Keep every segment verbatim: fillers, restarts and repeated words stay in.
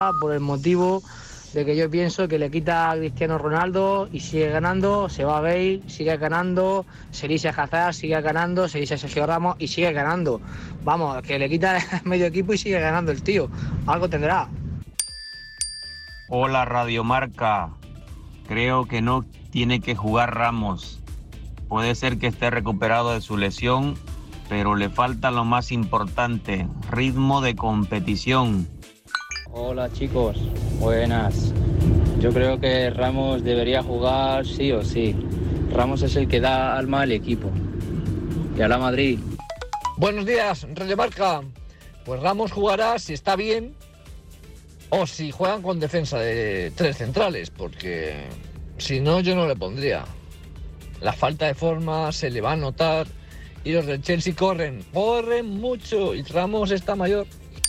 por el motivo de que yo pienso que le quita a Cristiano Ronaldo y sigue ganando, se va a Bale, sigue ganando, se elige a Hazard, sigue ganando, se elige a Sergio Ramos y sigue ganando. Vamos, que le quita medio equipo y sigue ganando el tío. Algo tendrá. Hola Radio Marca, creo que no tiene que jugar Ramos. Puede ser que esté recuperado de su lesión, pero le falta lo más importante, ritmo de competición. Hola chicos, buenas. Yo creo que Ramos debería jugar sí o sí. Ramos es el que da alma al equipo. Y a la Madrid. Buenos días, Radio Marca. Pues Ramos jugará si está bien o si juegan con defensa de tres centrales, porque si no yo no le pondría. La falta de forma se le va a notar y los del Chelsea corren, corren mucho y Ramos está mayor.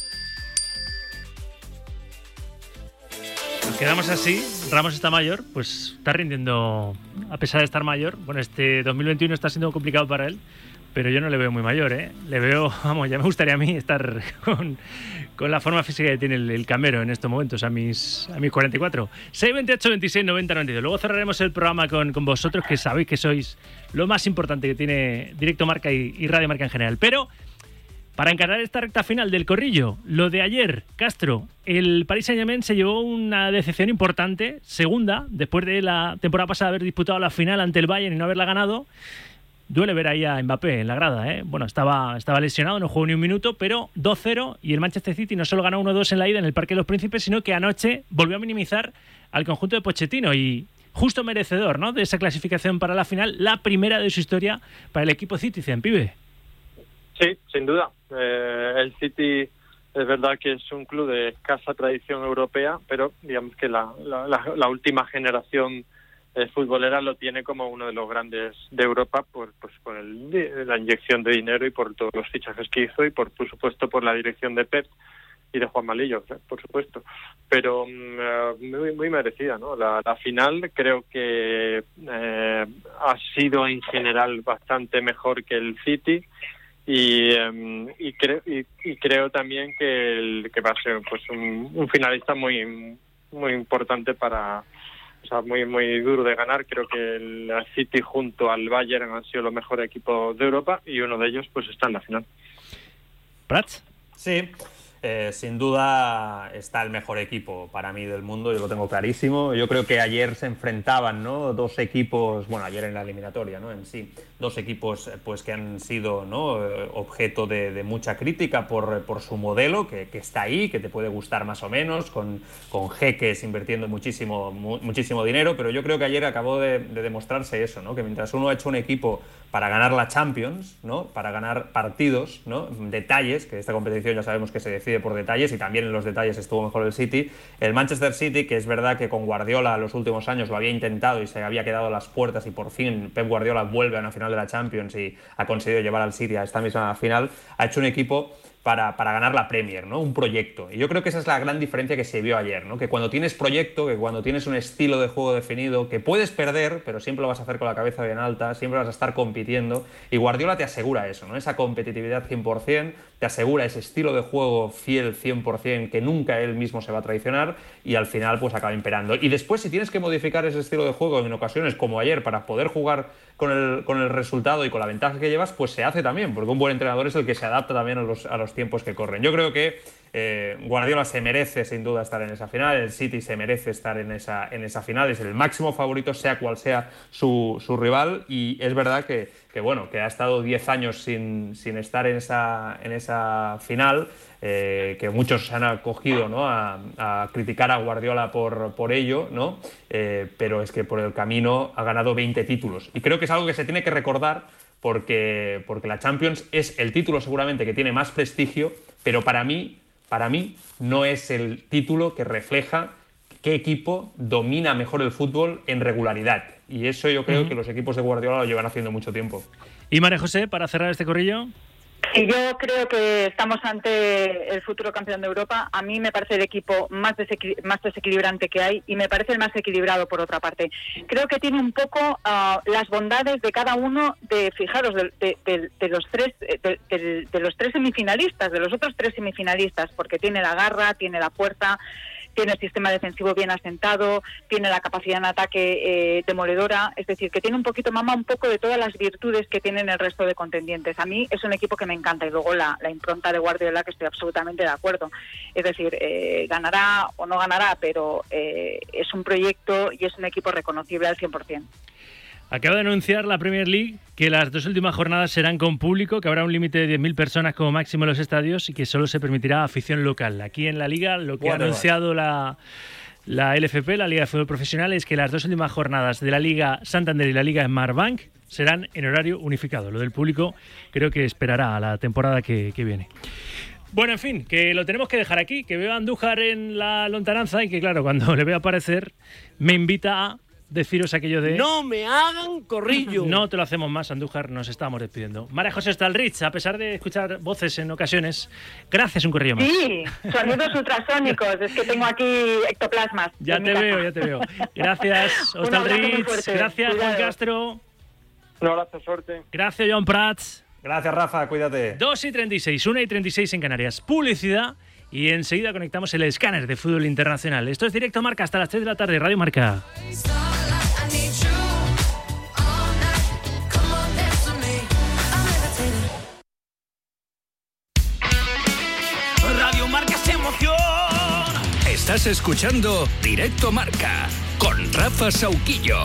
Nos quedamos así, Ramos está mayor, pues está rindiendo, a pesar de estar mayor. Bueno, este dos mil veintiuno está siendo complicado para él, pero yo no le veo muy mayor, ¿eh? Le veo, vamos, ya me gustaría a mí estar con, con la forma física que tiene el, el Camero en estos momentos, a mis, a mis cuarenta y cuatro. seis veintiocho, veintiséis, noventa, noventa y dos. Luego cerraremos el programa con, con vosotros, que sabéis que sois lo más importante que tiene Directo Marca y, y Radio Marca en general. Pero para encarar esta recta final del corrillo, lo de ayer, Castro, el Paris Saint-Germain se llevó una decepción importante, segunda, después de la temporada pasada haber disputado la final ante el Bayern y no haberla ganado. Duele ver ahí a Mbappé en la grada, ¿eh? Bueno, estaba, estaba lesionado, no jugó ni un minuto, pero dos cero, y el Manchester City no solo ganó uno dos en la ida en el Parque de los Príncipes, sino que anoche volvió a minimizar al conjunto de Pochettino, y justo merecedor, ¿no?, de esa clasificación para la final, la primera de su historia para el equipo Citizen, pibe. Sí, sin duda. Eh, el City es verdad que es un club de escasa tradición europea, pero digamos que la, la, la, la última generación eh, futbolera lo tiene como uno de los grandes de Europa por, pues, por el, la inyección de dinero y por todos los fichajes que hizo y por, por supuesto por la dirección de Pep y de Juan Malillo, por supuesto. Pero uh, muy, muy merecida, ¿no? La, la final creo que eh, ha sido en general bastante mejor que el City. Y, um, y, creo, y, y creo también que, el, que va a ser pues un, un finalista muy muy importante para, o sea, muy muy duro de ganar. Creo que el City junto al Bayern han sido los mejores equipos de Europa y uno de ellos pues está en la final. ¿Prats? Sí. Eh, sin duda está el mejor equipo para mí del mundo, yo lo tengo clarísimo. Yo creo que ayer se enfrentaban, ¿no?, dos equipos, bueno, ayer en la eliminatoria, ¿no?, en sí, dos equipos pues que han sido, ¿no?, objeto de, de mucha crítica por, por su modelo, que, que está ahí, que te puede gustar más o menos, con, con jeques invirtiendo muchísimo, mu, muchísimo dinero, pero yo creo que ayer acabó de, de demostrarse eso, ¿no?, que mientras uno ha hecho un equipo para ganar la Champions, ¿no?, para ganar partidos, ¿no?, detalles, que esta competición ya sabemos que se decide por detalles y también en los detalles estuvo mejor el City. El Manchester City, que es verdad que con Guardiola los últimos años lo había intentado y se había quedado a las puertas y por fin Pep Guardiola vuelve a una final de la Champions y ha conseguido llevar al City a esta misma final, ha hecho un equipo para, para ganar la Premier, ¿no?, un proyecto. Y yo creo que esa es la gran diferencia que se vio ayer, ¿no?, que cuando tienes proyecto, que cuando tienes un estilo de juego definido, que puedes perder, pero siempre lo vas a hacer con la cabeza bien alta, siempre vas a estar compitiendo, y Guardiola te asegura eso, ¿no?, esa competitividad cien por ciento, te asegura ese estilo de juego fiel cien por ciento, que nunca él mismo se va a traicionar, y al final pues acaba imperando. Y después, si tienes que modificar ese estilo de juego en ocasiones como ayer para poder jugar con el, con el resultado y con la ventaja que llevas, pues se hace también, porque un buen entrenador es el que se adapta también a los, a los tiempos que corren. Yo creo que eh, Guardiola se merece sin duda estar en esa final, el City se merece estar en esa, en esa final, es el máximo favorito sea cual sea su, su rival, y es verdad que, que bueno, que ha estado diez años sin, sin estar en esa, en esa final, eh, que muchos se han acogido, ¿no?, a, a criticar a Guardiola por, por ello, ¿no? Eh, pero es que por el camino ha ganado veinte títulos, y creo que es algo que se tiene que recordar, porque, porque la Champions es el título seguramente que tiene más prestigio, pero para mí, para mí no es el título que refleja qué equipo domina mejor el fútbol en regularidad, y eso yo creo uh-huh. que los equipos de Guardiola lo llevan haciendo mucho tiempo. Y María José, para cerrar este corrillo. Y yo creo que estamos ante el futuro campeón de Europa. A mí me parece el equipo más, desequil- más desequilibrante que hay y me parece el más equilibrado por otra parte. Creo que tiene un poco uh, las bondades de cada uno de, fijaros, de, de, de, de los tres de, de, de los tres semifinalistas, de los otros tres semifinalistas, porque tiene la garra, tiene la fuerza, tiene el sistema defensivo bien asentado, tiene la capacidad en ataque eh, demoledora, es decir, que tiene un poquito, mama un poco de todas las virtudes que tienen el resto de contendientes. A mí es un equipo que me encanta, y luego la, la impronta de Guardiola, que estoy absolutamente de acuerdo. Es decir, eh, ganará o no ganará, pero eh, es un proyecto y es un equipo reconocible al cien por ciento. Acaba de anunciar la Premier League que las dos últimas jornadas serán con público, que habrá un límite de diez mil personas como máximo en los estadios y que solo se permitirá afición local. Aquí en la Liga lo que bueno, ha anunciado la, la L F P, la Liga de Fútbol Profesional, es que las dos últimas jornadas de la Liga Santander y la Liga Smartbank serán en horario unificado. Lo del público creo que esperará a la temporada que, que viene. Bueno, en fin, que lo tenemos que dejar aquí, que veo a Andújar en la lontananza y que, claro, cuando le veo aparecer me invita a deciros aquello de... ¡No me hagan corrillo! No te lo hacemos más, Andújar, nos estamos despidiendo. María José Stalrich, a pesar de escuchar voces en ocasiones, gracias, un corrillo más. Sí, sonidos ultrasónicos, es que tengo aquí ectoplasmas. Ya te veo, ya te veo. Gracias, Stalrich, gracias, Cuidado. Juan Castro. Un abrazo, suerte. Gracias, Joan Prats. Gracias, Rafa, cuídate. dos y treinta y seis, una y treinta y seis en Canarias. Publicidad y enseguida conectamos el escáner de fútbol internacional. Esto es Directo Marca hasta las tres de la tarde, Radio Marca. Radio Marca es emoción. Estás escuchando Directo Marca con Rafa Sauquillo.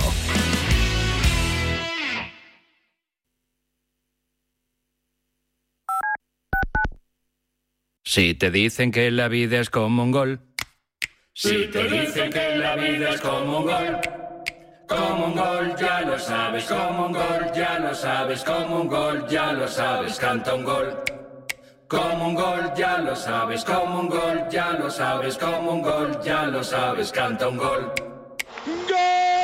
Si te dicen que la vida es como un gol. Si te dicen que la vida es como un gol. Como un gol, ya lo sabes. Como un gol, ya lo sabes. Como un gol, ya lo sabes. Canta un gol. Como un gol, ya lo sabes. Como un gol, ya lo sabes. Como un gol, ya lo sabes. Canta un gol. ¡Gol!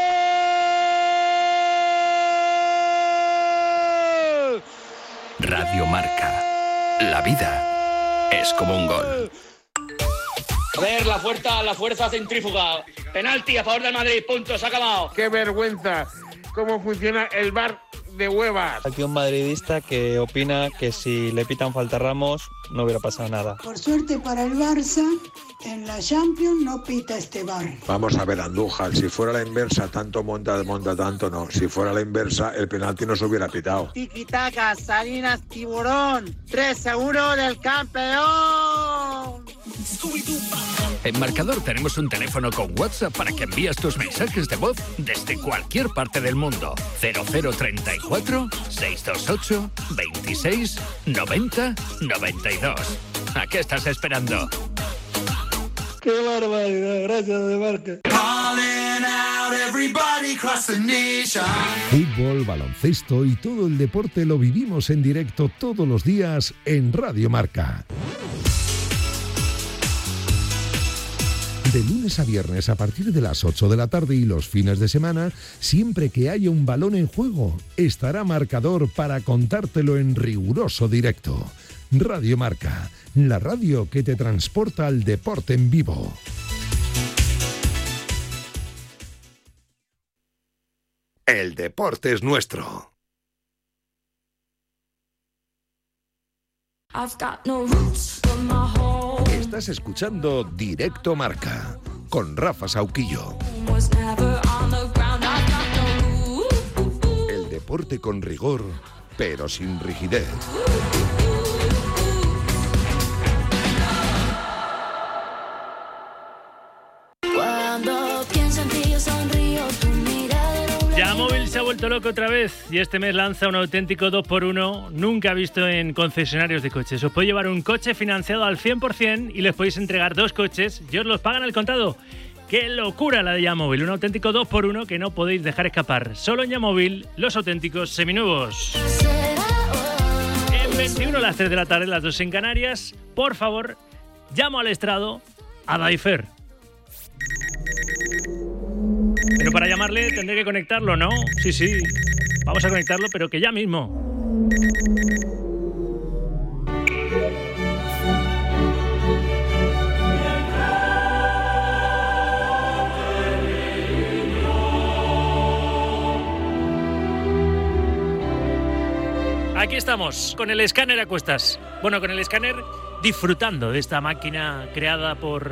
Radio Marca. La vida es como un gol. A ver, la fuerza, la fuerza centrífuga. Penalti a favor del Madrid, punto, se ha acabado. ¡Qué vergüenza! ¿Cómo funciona el V A R de huevas? Aquí un madridista que opina que si le pitan falta a Ramos no hubiera pasado nada. Por suerte para el Barça, en la Champions no pita este V A R. Vamos a ver, Andújar, si fuera la inversa, tanto monta, monta tanto, no. Si fuera la inversa, el penalti no se hubiera pitado. Tiki-taka, Salinas, Tiburón, tres seguro del campeón. En Marcador tenemos un teléfono con WhatsApp para que envíes tus mensajes de voz desde cualquier parte del mundo. cero cero treinta y cuatro, seiscientos veintiocho, veintiséis, noventa, noventa y dos. ¿A qué estás esperando? ¡Qué barbaridad! Gracias, de Marca. Fútbol, baloncesto y todo el deporte lo vivimos en directo todos los días en Radio Marca. De lunes a viernes a partir de las ocho de la tarde y los fines de semana, siempre que haya un balón en juego, estará Marcador para contártelo en riguroso directo. Radio Marca, la radio que te transporta al deporte en vivo. El deporte es nuestro. Estás escuchando Directo Marca con Rafa Sauquillo. El deporte con rigor, pero sin rigidez. Cuando pienso en ti yo sonrío, tu mirada no... Yamóvil se ha vuelto loco otra vez y este mes lanza un auténtico dos por uno nunca visto en concesionarios de coches. Os puede llevar un coche financiado al cien por ciento y les podéis entregar dos coches y os los pagan al contado. ¡Qué locura la de Yamóvil! Un auténtico dos por uno que no podéis dejar escapar. Solo en Yamóvil, los auténticos seminuevos. En veintiuno a las tres de la tarde, las dos en Canarias. Por favor, llamo al estrado a Daifer. Pero para llamarle tendré que conectarlo, ¿no? Sí, sí. Vamos a conectarlo, pero que ya mismo. Aquí estamos, con el escáner a cuestas. Bueno, con el escáner disfrutando de esta máquina creada por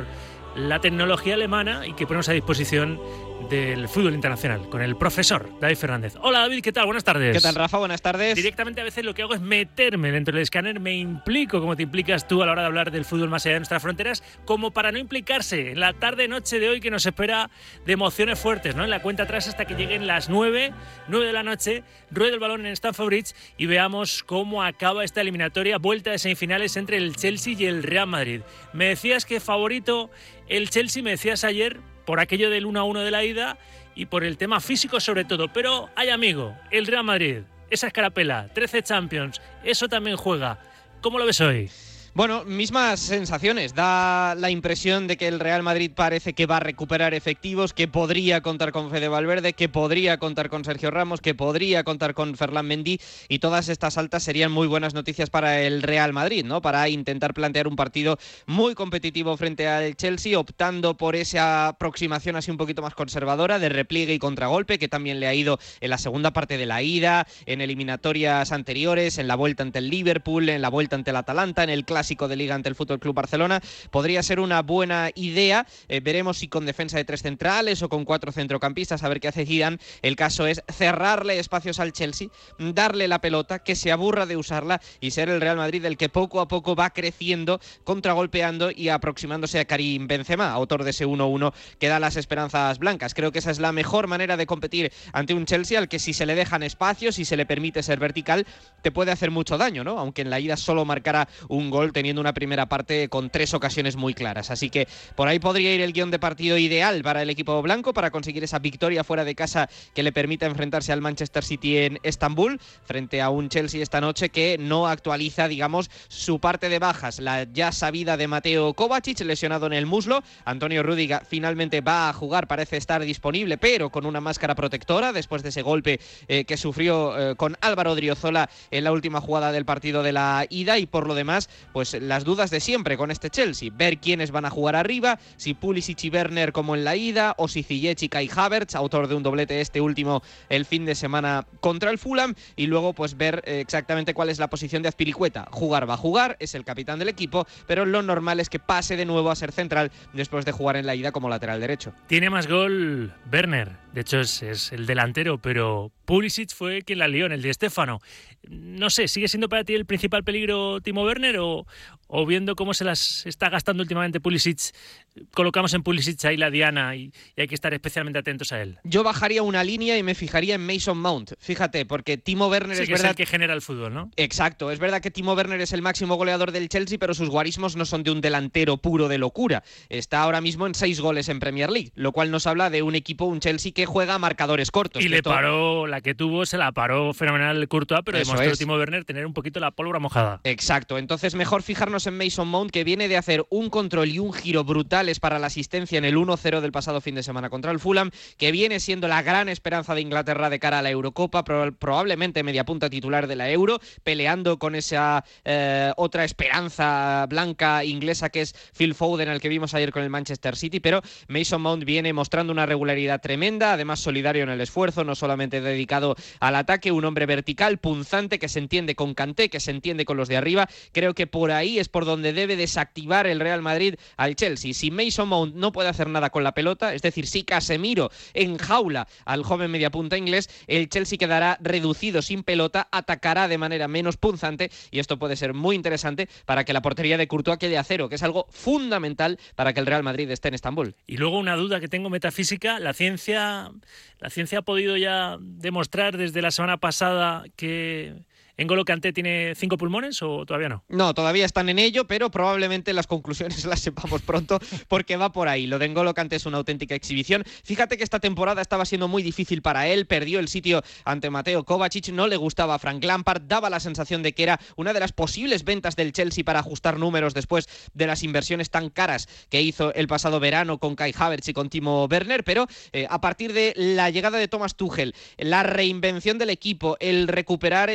la tecnología alemana y que ponemos a disposición del fútbol internacional, con el profesor David Fernández. Hola David, ¿qué tal? Buenas tardes. ¿Qué tal, Rafa? Buenas tardes. Directamente a veces lo que hago es meterme dentro del escáner, me implico como te implicas tú a la hora de hablar del fútbol más allá de nuestras fronteras, como para no implicarse en la tarde-noche de hoy que nos espera de emociones fuertes, ¿no? En la cuenta atrás hasta que lleguen las nueve, nueve de la noche, rueda el balón en Stamford Bridge y veamos cómo acaba esta eliminatoria, vuelta de semifinales entre el Chelsea y el Real Madrid. Me decías que favorito el Chelsea, me decías ayer, por aquello del uno a uno de la ida y por el tema físico sobre todo. Pero hay amigo, el Real Madrid, esa escarapela, trece Champions, eso también juega. ¿Cómo lo ves hoy? Bueno, mismas sensaciones. Da la impresión de que el Real Madrid parece que va a recuperar efectivos, que podría contar con Fede Valverde, que podría contar con Sergio Ramos, que podría contar con Ferland Mendy, y todas estas altas serían muy buenas noticias para el Real Madrid, ¿no? Para intentar plantear un partido muy competitivo frente al Chelsea, optando por esa aproximación así un poquito más conservadora de repliegue y contragolpe, que también le ha ido en la segunda parte de la ida, en eliminatorias anteriores, en la vuelta ante el Liverpool, en la vuelta ante el Atalanta, en el clásico de Liga ante el F C Barcelona. Podría ser una buena idea. Eh, veremos si con defensa de tres centrales o con cuatro centrocampistas, a ver qué hace Zidane. El caso es cerrarle espacios al Chelsea, darle la pelota, que se aburra de usarla y ser el Real Madrid el que poco a poco va creciendo, contragolpeando y aproximándose a Karim Benzema, autor de ese uno uno que da las esperanzas blancas. Creo que esa es la mejor manera de competir ante un Chelsea al que, si se le dejan espacios, si se le permite ser vertical, te puede hacer mucho daño, ¿no? Aunque en la ida solo marcara un gol, teniendo una primera parte con tres ocasiones muy claras. Así que por ahí podría ir el guión de partido ideal para el equipo blanco, para conseguir esa victoria fuera de casa que le permita enfrentarse al Manchester City en Estambul, frente a un Chelsea esta noche que no actualiza, digamos, su parte de bajas. La ya sabida de Mateo Kovacic, lesionado en el muslo. Antonio Rüdiger finalmente va a jugar, parece estar disponible, pero con una máscara protectora, después de ese golpe eh, que sufrió eh, con Álvaro Odriozola en la última jugada del partido de la ida. Y por lo demás, pues las dudas de siempre con este Chelsea, ver quiénes van a jugar arriba, si Pulisic y Werner como en la ida, o si Ziyech y Kai Havertz, autor de un doblete este último el fin de semana contra el Fulham, y luego pues ver eh, exactamente cuál es la posición de Azpilicueta. Jugar va a jugar, es el capitán del equipo, pero lo normal es que pase de nuevo a ser central después de jugar en la ida como lateral derecho. Tiene más gol Werner, de hecho es, es el delantero, pero Pulisic fue quien la lió en el Di Stéfano. No sé, ¿sigue siendo para ti el principal peligro Timo Werner o, o viendo cómo se las está gastando últimamente Pulisic, colocamos en Pulisic ahí la diana y, y hay que estar especialmente atentos a él? Yo bajaría una línea y me fijaría en Mason Mount, fíjate, porque Timo Werner sí, es que verdad es el que genera el fútbol, ¿no? Exacto, es verdad que Timo Werner es el máximo goleador del Chelsea, pero sus guarismos no son de un delantero puro de locura. Está ahora mismo en seis goles en Premier League, lo cual nos habla de un equipo, un Chelsea que juega a marcadores cortos. Y le paró, la que tuvo, se la paró fenomenal Courtois, pero Eso demostró es. Timo Werner tener un poquito la pólvora mojada. Exacto, entonces mejor fijarnos en Mason Mount, que viene de hacer un control y un giro brutales para la asistencia en el uno cero del pasado fin de semana contra el Fulham, que viene siendo la gran esperanza de Inglaterra de cara a la Eurocopa, pro- probablemente media punta titular de la Euro, peleando con esa eh, otra esperanza blanca inglesa que es Phil Foden, al que vimos ayer con el Manchester City, pero Mason Mount viene mostrando una regularidad tremenda, además solidario en el esfuerzo, no solamente dedicado al ataque, un hombre vertical, punzante, que se entiende con Kanté, que se entiende con los de arriba. Creo que por ahí es por donde debe desactivar el Real Madrid al Chelsea. Si Mason Mount no puede hacer nada con la pelota, es decir, si Casemiro enjaula al joven mediapunta inglés, el Chelsea quedará reducido sin pelota, atacará de manera menos punzante, y esto puede ser muy interesante para que la portería de Courtois quede a cero, que es algo fundamental para que el Real Madrid esté en Estambul. Y luego una duda que tengo metafísica, la ciencia, la ciencia ha podido ya demostrar desde la semana pasada que ¿N'Golo Kanté tiene cinco pulmones o todavía no? No, todavía están en ello, pero probablemente las conclusiones las sepamos pronto, porque va por ahí. Lo de N'Golo Kanté es una auténtica exhibición. Fíjate que esta temporada estaba siendo muy difícil para él, perdió el sitio ante Mateo Kovacic, no le gustaba a Frank Lampard, daba la sensación de que era una de las posibles ventas del Chelsea para ajustar números después de las inversiones tan caras que hizo el pasado verano con Kai Havertz y con Timo Werner, pero eh, a partir de la llegada de Thomas Tuchel, la reinvención del equipo, el recuperar el esquema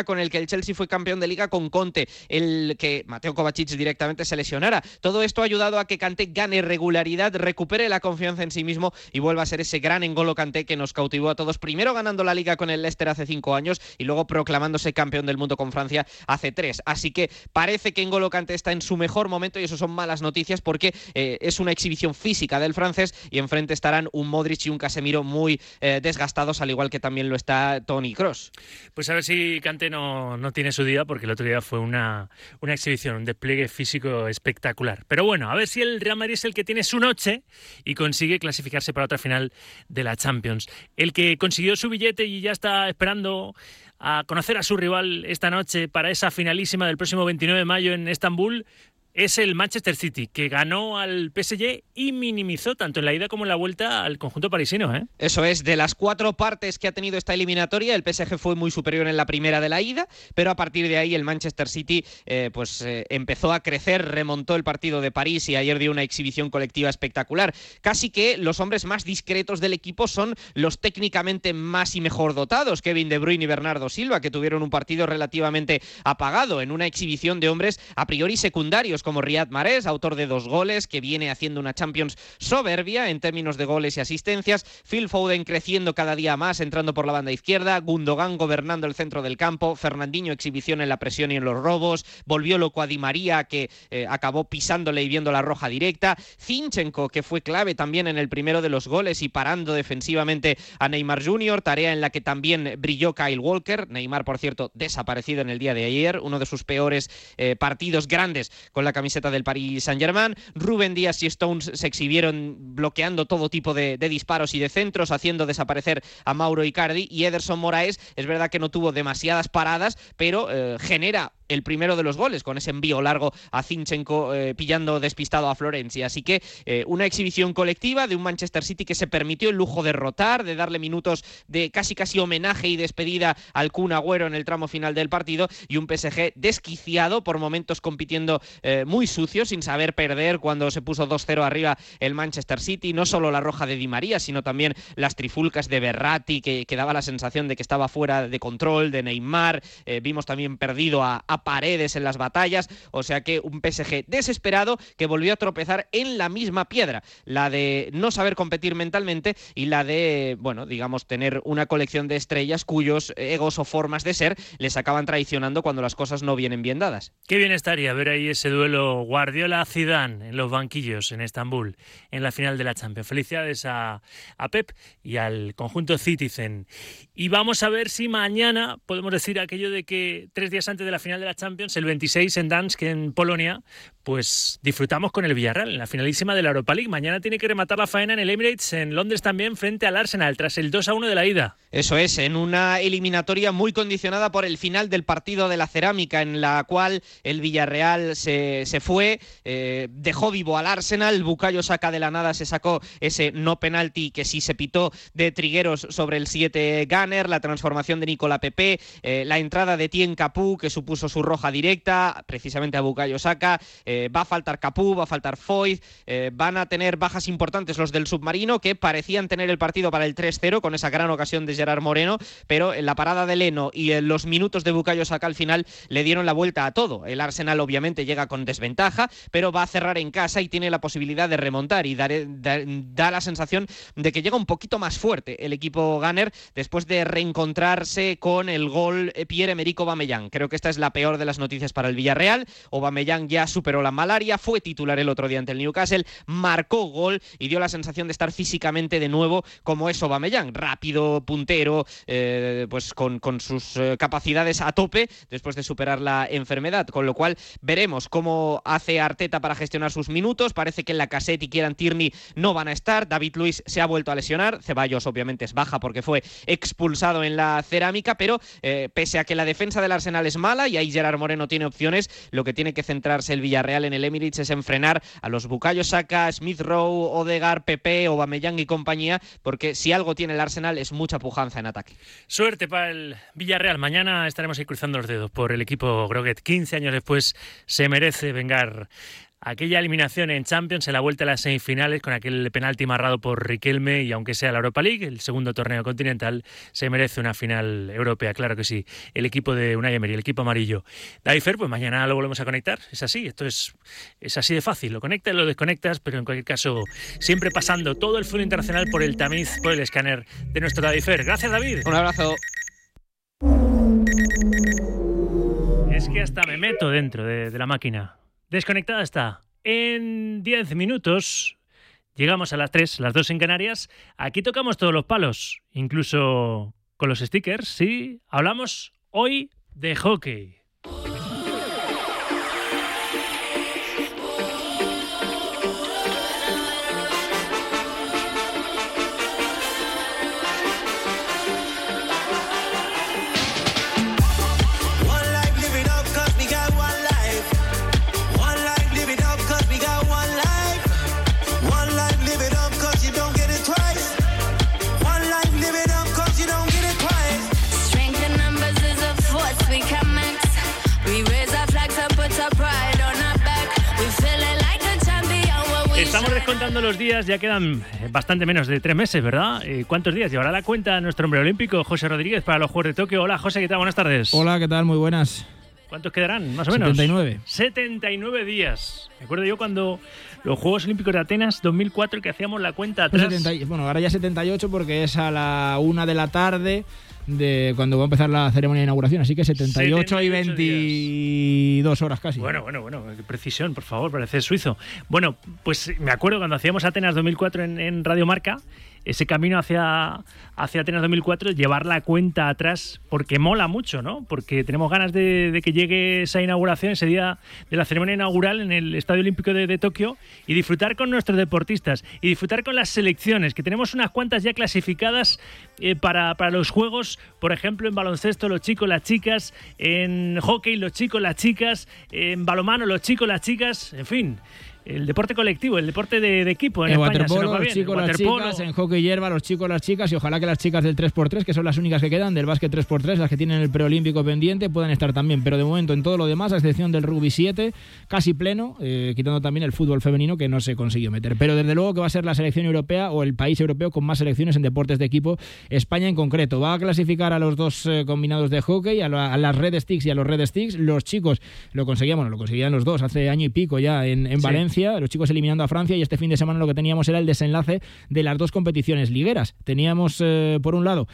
con el que el Chelsea fue campeón de Liga con Conte, el que Mateo Kovacic directamente se lesionara. Todo esto ha ayudado a que Kanté gane regularidad, recupere la confianza en sí mismo y vuelva a ser ese gran N'Golo Kanté que nos cautivó a todos, primero ganando la Liga con el Leicester hace cinco años y luego proclamándose campeón del mundo con Francia hace tres. Así que parece que N'Golo Kanté está en su mejor momento y eso son malas noticias porque eh, es una exhibición física del francés y enfrente estarán un Modric y un Casemiro muy eh, desgastados, al igual que también lo está Toni Kroos. Pues a ver si Kanté no, no tiene su día, porque el otro día fue una, una exhibición, un despliegue físico espectacular. Pero bueno, a ver si el Real Madrid es el que tiene su noche y consigue clasificarse para otra final de la Champions. El que consiguió su billete y ya está esperando a conocer a su rival esta noche para esa finalísima del próximo veintinueve de mayo en Estambul es el Manchester City, que ganó al P S G y minimizó tanto en la ida como en la vuelta al conjunto parisino, ¿eh? Eso es, de las cuatro partes que ha tenido esta eliminatoria, el P S G fue muy superior en la primera de la ida, pero a partir de ahí el Manchester City eh, pues eh, empezó a crecer, remontó el partido de París y ayer dio una exhibición colectiva espectacular. Casi que los hombres más discretos del equipo son los técnicamente más y mejor dotados, Kevin De Bruyne y Bernardo Silva, que tuvieron un partido relativamente apagado en una exhibición de hombres a priori secundarios, como Riyad Mahrez, autor de dos goles, que viene haciendo una Champions soberbia en términos de goles y asistencias, Phil Foden creciendo cada día más, entrando por la banda izquierda, Gundogan gobernando el centro del campo, Fernandinho exhibición en la presión y en los robos, volvió loco a Di María, que eh, acabó pisándole y viendo la roja directa, Zinchenko, que fue clave también en el primero de los goles y parando defensivamente a Neymar junior, tarea en la que también brilló Kyle Walker, Neymar, por cierto, desaparecido en el día de ayer, uno de sus peores eh, partidos grandes con la camiseta del Paris Saint-Germain. Rúben Díaz y Stones se exhibieron bloqueando todo tipo de, de disparos y de centros, haciendo desaparecer a Mauro Icardi, y Ederson Moraes es verdad que no tuvo demasiadas paradas, pero eh, genera el primero de los goles con ese envío largo a Zinchenko eh, pillando despistado a Florencia. Así que eh, una exhibición colectiva de un Manchester City que se permitió el lujo de rotar, de darle minutos de casi casi homenaje y despedida al Kun Agüero en el tramo final del partido, y un P S G desquiciado, por momentos compitiendo eh, muy sucio, sin saber perder cuando se puso dos cero arriba el Manchester City. No solo la roja de Di María, sino también las trifulcas de Verratti, que, que daba la sensación de que estaba fuera de control, de Neymar. Eh, vimos también perdido a, a Paredes en las batallas, o sea que un P S G desesperado que volvió a tropezar en la misma piedra, la de no saber competir mentalmente y la de, bueno, digamos, tener una colección de estrellas cuyos egos o formas de ser les acaban traicionando cuando las cosas no vienen bien dadas. Qué bien estaría ver ahí ese duelo Guardiola-Zidane en los banquillos en Estambul, en la final de la Champions. Felicidades a, a Pep y al conjunto Citizen. Y vamos a ver si mañana podemos decir aquello de que tres días antes de la final de la Champions, el veintiséis en Dansk, en Polonia, pues disfrutamos con el Villarreal en la finalísima de la Europa League. Mañana tiene que rematar la faena en el Emirates, en Londres también, frente al Arsenal, tras el dos a uno de la ida. Eso es, en una eliminatoria muy condicionada por el final del partido de la Cerámica, en la cual el Villarreal se, se fue, eh, dejó vivo al Arsenal. Bukayo Saka de la nada se sacó ese no penalti que sí se pitó de Trigueros sobre el siete Gunner, la transformación de Nicola Pepe, eh, la entrada de Tien Capú, que supuso su roja directa, precisamente a Bukayo Saka. Eh, va a faltar Capú, va a faltar Foyth, eh, van a tener bajas importantes los del submarino, que parecían tener el partido para el tres cero con esa gran ocasión de Gerard Moreno, pero en la parada de Leno y en los minutos de Bukayo Saka al final le dieron la vuelta a todo. El Arsenal obviamente llega con desventaja, pero va a cerrar en casa y tiene la posibilidad de remontar, y da, da, da la sensación de que llega un poquito más fuerte el equipo Gunner después de reencontrarse con el gol Pierre-Emerick Aubameyang. Creo que esta es la peor de las noticias para el Villarreal. Aubameyang ya superó la malaria, fue titular el otro día ante el Newcastle, marcó gol y dio la sensación de estar físicamente de nuevo como es Aubameyang, rápido, puntero, eh, pues con, con sus eh, capacidades a tope después de superar la enfermedad, con lo cual veremos cómo hace Arteta para gestionar sus minutos. Parece que Lacazette y Kieran Tierney no van a estar, David Luiz se ha vuelto a lesionar, Ceballos obviamente es baja porque fue expulsado en la Cerámica, pero eh, pese a que la defensa del Arsenal es mala y ahí Gerard Moreno tiene opciones, lo que tiene que centrarse el Villarreal en el Emirates es en frenar a los Bukayo Saka, Smith Rowe, Odegaard, Pepe, Aubameyang y compañía, porque si algo tiene el Arsenal es mucha pujanza en ataque. Suerte para el Villarreal. Mañana estaremos ahí cruzando los dedos por el equipo Groguet. quince años después se merece vengar aquella eliminación en Champions en la vuelta a las semifinales con aquel penalti marrado por Riquelme, y aunque sea la Europa League, el segundo torneo continental, se merece una final europea, claro que sí, el equipo de Unai Emery, el equipo amarillo. David Fer, pues mañana lo volvemos a conectar, es así, esto es, es así de fácil, lo conectas, lo desconectas, pero en cualquier caso, siempre pasando todo el fútbol internacional por el tamiz, por el escáner de nuestro David Fer. Gracias, David. Un abrazo. Es que hasta me meto dentro de, de la máquina. Desconectada está. En diez minutos llegamos a las tres, las dos en Canarias. Aquí tocamos todos los palos, incluso con los stickers, sí. Hablamos hoy de hockey. Estamos descontando los días, ya quedan bastante menos de tres meses, ¿verdad? ¿Cuántos días llevará la cuenta nuestro hombre olímpico, José Rodríguez, para los Juegos de Tokio? Hola, José, ¿qué tal? Buenas tardes. Hola, ¿qué tal? Muy buenas. ¿Cuántos quedarán, más o menos? setenta y nueve. setenta y nueve días. Me acuerdo yo cuando los Juegos Olímpicos de Atenas dos mil cuatro, que hacíamos la cuenta atrás. setenta, bueno, ahora ya setenta y ocho porque es a la una de la tarde de cuando va a empezar la ceremonia de inauguración, así que setenta y ocho y veintidós horas casi. Bueno, bueno, bueno, qué precisión, por favor, parece suizo. Bueno, pues me acuerdo cuando hacíamos Atenas dos mil cuatro en, en Radio Marca, ese camino hacia, hacia Atenas dos mil cuatro, llevar la cuenta atrás, porque mola mucho, ¿no? Porque tenemos ganas de, de que llegue esa inauguración, ese día de la ceremonia inaugural en el Estadio Olímpico de, de Tokio, y disfrutar con nuestros deportistas, y disfrutar con las selecciones, que tenemos unas cuantas ya clasificadas eh, para, para los Juegos, por ejemplo, en baloncesto los chicos, las chicas, en hockey los chicos, las chicas, en balonmano los chicos, las chicas, en fin. El deporte colectivo, el deporte de, de equipo en, en España. Waterpolo, se nos va los chicos, bien. las chicas, en hockey hierba, los chicos, las chicas, y ojalá que las chicas del tres por tres, que son las únicas que quedan, del básquet tres por tres, las que tienen el preolímpico pendiente, puedan estar también. Pero de momento en todo lo demás, a excepción del rugby siete, casi pleno, eh, quitando también el fútbol femenino, que no se consiguió meter. Pero desde luego que va a ser la selección europea o el país europeo con más selecciones en deportes de equipo, España en concreto. Va a clasificar a los dos eh, combinados de hockey, a, la, a las Red Sticks y a los Red Sticks. Los chicos lo conseguían, bueno, lo conseguían los dos hace año y pico ya en, en sí. Valencia, los chicos eliminando a Francia, y este fin de semana lo que teníamos era el desenlace de las dos competiciones ligueras. Teníamos eh, por un lado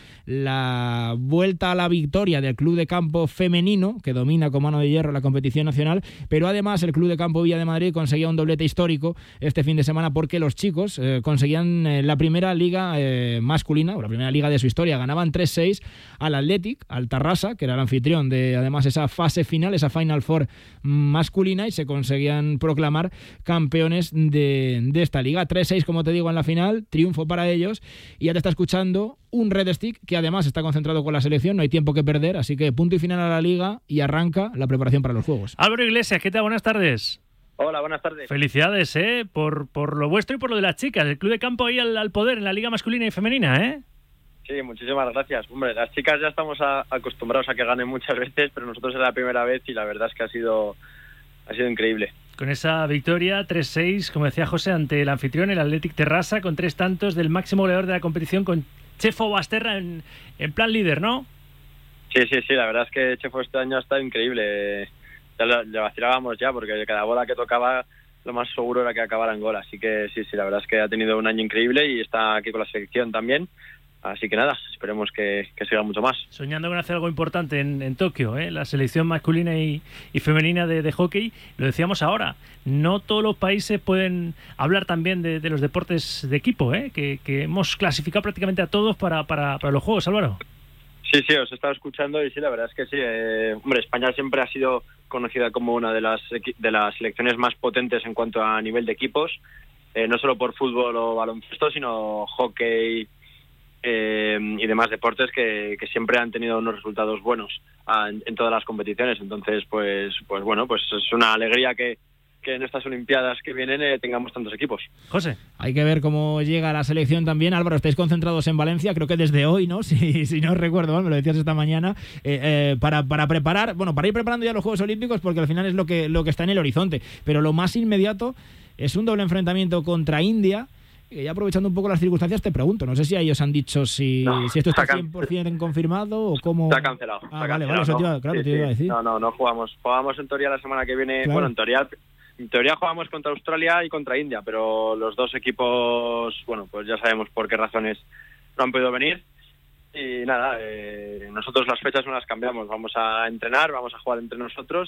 la vuelta a la victoria del Club de Campo femenino, que domina con mano de hierro la competición nacional, pero además el Club de Campo Villa de Madrid conseguía un doblete histórico este fin de semana, porque los chicos eh, conseguían eh, la primera liga eh, masculina, o la primera liga de su historia. Ganaban tres seis al Athletic, al Tarrasa, que era el anfitrión de además esa fase final, esa Final Four masculina, y se conseguían proclamar campeones de, de esta liga. tres seis, como te digo, en la final, triunfo para ellos, y ya te está escuchando un Red Stick que además está concentrado con la selección, no hay tiempo que perder, así que punto y final a la liga y arranca la preparación para los Juegos. Álvaro Iglesias, ¿qué tal? Buenas tardes. Hola, buenas tardes. Felicidades, ¿eh? Por, por lo vuestro y por lo de las chicas, el Club de Campo ahí al, al poder en la liga masculina y femenina, ¿eh? Sí, muchísimas gracias. Hombre, las chicas ya estamos a, acostumbrados a que ganen muchas veces, pero nosotros es la primera vez y la verdad es que ha sido, ha sido increíble. Con esa victoria tres seis, como decía José, ante el anfitrión, el Athletic Terrassa, con tres tantos del máximo goleador de la competición, con Chefo Basterra en, en plan líder, ¿no? Sí, sí, sí, la verdad es que Chefo este año ha estado increíble. Ya le, le vacilábamos ya, porque cada bola que tocaba lo más seguro era que acabara en gol. Así que sí, sí, la verdad es que ha tenido un año increíble y está aquí con la selección también. Así que nada, esperemos que, que siga mucho más. Soñando con hacer algo importante en, en Tokio, ¿eh? La selección masculina y, y femenina de, de hockey, lo decíamos ahora, no todos los países pueden hablar también de, de los deportes de equipo, ¿eh? que, que hemos clasificado prácticamente a todos para, para, para los Juegos, Álvaro. Sí, sí, os he estado escuchando y sí, la verdad es que sí. Eh, hombre, España siempre ha sido conocida como una de las, de las selecciones más potentes en cuanto a nivel de equipos, eh, no solo por fútbol o baloncesto, sino hockey, Eh, y demás deportes que, que siempre han tenido unos resultados buenos a, en, en todas las competiciones. Entonces, pues pues bueno, pues es una alegría que, que en estas Olimpiadas que vienen eh, tengamos tantos equipos. José. Hay que ver cómo llega la selección también. Álvaro, estáis concentrados en Valencia, creo que desde hoy, ¿no? Si, si no recuerdo mal, me lo decías esta mañana, eh, eh, para, para preparar, bueno, para ir preparando ya los Juegos Olímpicos, porque al final es lo que, lo que está en el horizonte. Pero lo más inmediato es un doble enfrentamiento contra India. Y aprovechando un poco las circunstancias, te pregunto, no sé si a ellos han dicho si, no, si esto está cien por ciento confirmado o cómo... Está cancelado. Ah, está vale, cancelado, vale, eso ¿no? te iba, claro, sí, te iba sí. a decir. No, no, no jugamos. Jugamos en teoría la semana que viene, claro. bueno, en teoría, en teoría jugamos contra Australia y contra India, pero los dos equipos, bueno, pues ya sabemos por qué razones no han podido venir. Y nada, eh, nosotros las fechas no las cambiamos, vamos a entrenar, vamos a jugar entre nosotros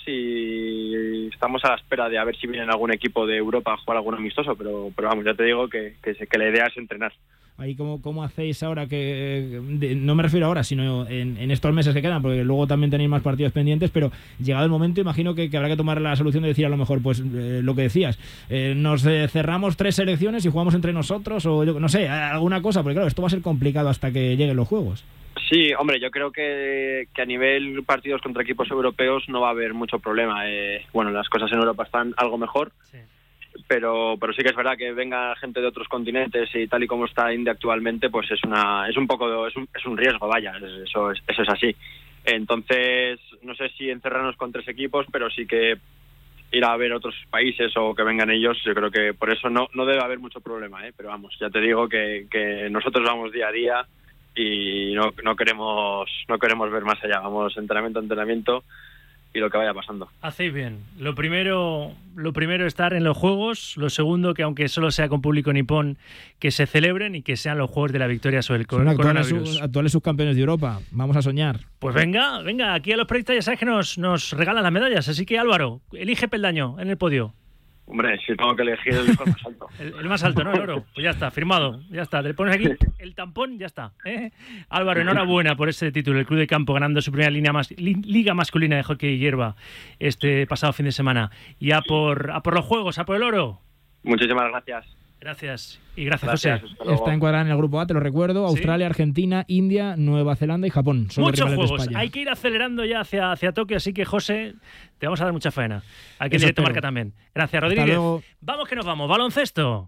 y estamos a la espera de a ver si viene algún equipo de Europa a jugar algún amistoso, pero pero vamos, ya te digo que, que, que la idea es entrenar. Ahí cómo, cómo hacéis ahora que, de, no me refiero ahora, sino en, en estos meses que quedan, porque luego también tenéis más partidos pendientes, pero llegado el momento imagino que, que habrá que tomar la solución de decir a lo mejor, pues eh, lo que decías, eh, nos eh, cerramos tres selecciones y jugamos entre nosotros o yo, no sé, alguna cosa, porque claro, esto va a ser complicado hasta que lleguen los Juegos. Sí, hombre, yo creo que, que a nivel partidos contra equipos europeos no va a haber mucho problema. Eh, bueno, las cosas en Europa están algo mejor. Sí. Pero pero sí que es verdad que venga gente de otros continentes y tal y como está India actualmente, pues es una es un poco es un, es un riesgo, vaya, eso es, eso es así. Entonces, no sé si encerrarnos con tres equipos, pero sí que ir a ver otros países o que vengan ellos, yo creo que por eso no no debe haber mucho problema, ¿eh? Pero vamos, ya te digo que, que nosotros vamos día a día y no no queremos no queremos ver más allá, vamos entrenamiento a entrenamiento y lo que vaya pasando. Hacéis bien. Lo primero, lo primero estar en los Juegos, lo segundo que aunque solo sea con público nipón, que se celebren y que sean los Juegos de la victoria sobre el Son coronavirus. Actuales, actuales subcampeones de Europa, vamos a soñar. Pues venga, venga, aquí a los periodistas ya sabes que nos, nos regalan las medallas, así que Álvaro, elige peldaño en el podio. Hombre, si tengo que elegir el más alto. el, el más alto, ¿no? El oro. Pues ya está, firmado. Ya está. Te pones aquí el tampón, ya está. ¿eh? Álvaro, enhorabuena por ese título. El Club de Campo ganando su primera línea más, li, liga masculina de hockey y hierba este pasado fin de semana. Y a por, a por los Juegos, a por el oro. Muchísimas gracias. Gracias. Y gracias, gracias José. Está encuadrada en el grupo A, te lo recuerdo. ¿Sí? Australia, Argentina, India, Nueva Zelanda y Japón. Son Muchos los juegos. De España. Hay que ir acelerando ya hacia, hacia Tokio, así que, José, te vamos a dar mucha faena. Aquí en Eso Directo espero. Marca también. Gracias, Rodríguez. Vamos que nos vamos. Baloncesto.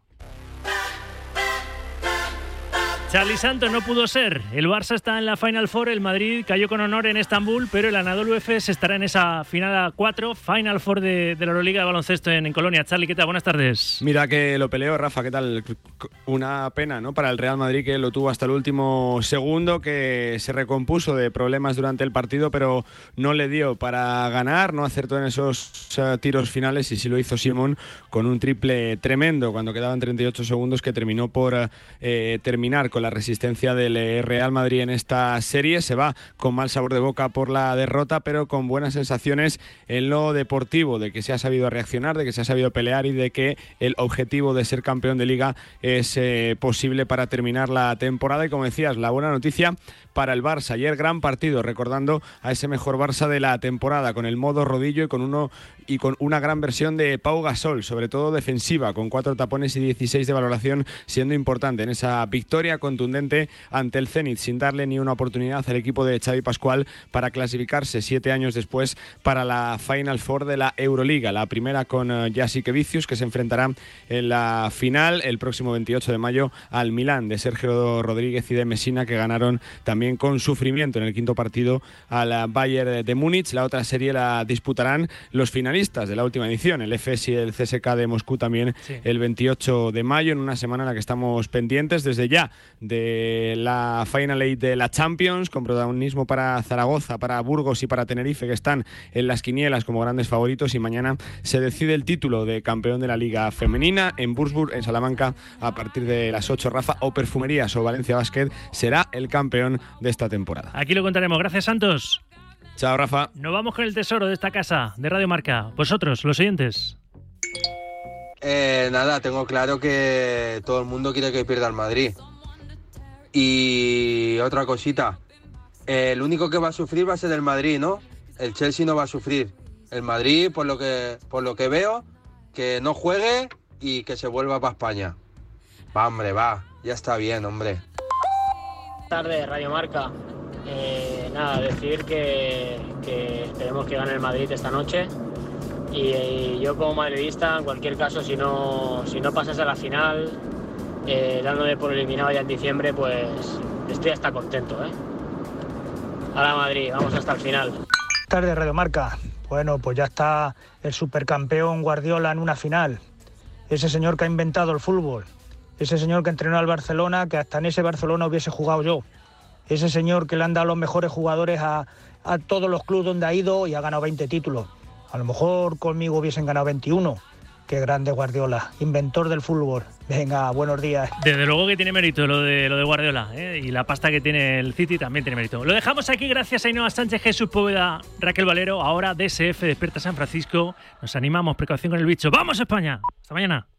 Charly Santos no pudo ser. El Barça está en la Final Four, el Madrid cayó con honor en Estambul, pero el Anadolu Efes estará en esa final a cuatro, Final Four de, de la Euroliga de baloncesto en, en Colonia. Charly, ¿qué tal? Buenas tardes. Mira que lo peleó, Rafa, ¿qué tal? Una pena, ¿no? Para el Real Madrid, que lo tuvo hasta el último segundo, que se recompuso de problemas durante el partido, pero no le dio para ganar, no acertó en esos uh, tiros finales y sí lo hizo Simón con un triple tremendo cuando quedaban treinta y ocho segundos, que terminó por uh, eh, terminar con la resistencia del Real Madrid en esta serie. Se va con mal sabor de boca por la derrota, pero con buenas sensaciones en lo deportivo, de que se ha sabido reaccionar, de que se ha sabido pelear y de que el objetivo de ser campeón de liga es eh, posible para terminar la temporada. Y como decías, la buena noticia para el Barça. Ayer gran partido, recordando a ese mejor Barça de la temporada, con el modo rodillo y con uno y con una gran versión de Pau Gasol, sobre todo defensiva, con cuatro tapones y dieciséis de valoración, siendo importante en esa victoria contundente ante el Zenit, sin darle ni una oportunidad al equipo de Xavi Pascual para clasificarse siete años después para la Final Four de la Euroliga. La primera con uh, Jasikevicius, que se enfrentará en la final el próximo veintiocho de mayo al Milán de Sergio Rodríguez y de Messina, que ganaron también con sufrimiento en el quinto partido al Bayern de Múnich. La otra serie la disputarán los finalistas de la última edición, el F S y el C S K de Moscú, también sí. El veintiocho de mayo, en una semana en la que estamos pendientes desde ya de la Final Eight de la Champions, con protagonismo para Zaragoza, para Burgos y para Tenerife, que están en las quinielas como grandes favoritos, y mañana se decide el título de campeón de la Liga Femenina en Würzburg, en Salamanca, a partir de las ocho. Rafa, o Perfumerías o Valencia Basket será el campeón de esta temporada. Aquí lo contaremos. Gracias, Santos. Chao, Rafa. Nos vamos con el tesoro de esta casa de Radio Marca. Vosotros, los oyentes. Eh, nada, tengo claro que todo el mundo quiere que pierda el Madrid. Y otra cosita, eh, el único que va a sufrir va a ser el Madrid, ¿no? El Chelsea no va a sufrir. El Madrid, por lo que, por lo que veo, que no juegue y que se vuelva para España. Va, hombre, va. Ya está bien, hombre. Buenas tardes, Radio Marca. Eh, nada, decir que, que esperemos que gane el Madrid esta noche Y, y yo como madridista, en cualquier caso, si no, si no pasas a la final, eh, dándome por eliminado ya en diciembre, pues estoy hasta contento, ¿eh? Ahora Madrid, vamos hasta el final. Tarde, Radio Marca. Bueno, pues ya está el supercampeón Guardiola en una final. Ese señor que ha inventado el fútbol. Ese señor que entrenó al Barcelona, que hasta en ese Barcelona hubiese jugado yo. Ese señor que le han dado los mejores jugadores a, a todos los clubes donde ha ido y ha ganado veinte títulos. A lo mejor conmigo hubiesen ganado veintiuno. Qué grande Guardiola, inventor del fútbol. Venga, buenos días. Desde luego que tiene mérito lo de, lo de Guardiola, ¿eh? Y la pasta que tiene el City también tiene mérito. Lo dejamos aquí gracias a Ainhoa Sánchez, Jesús Poveda, Raquel Valero. Ahora D S F, Despierta San Francisco. Nos animamos, precaución con el bicho. ¡Vamos España! Hasta mañana.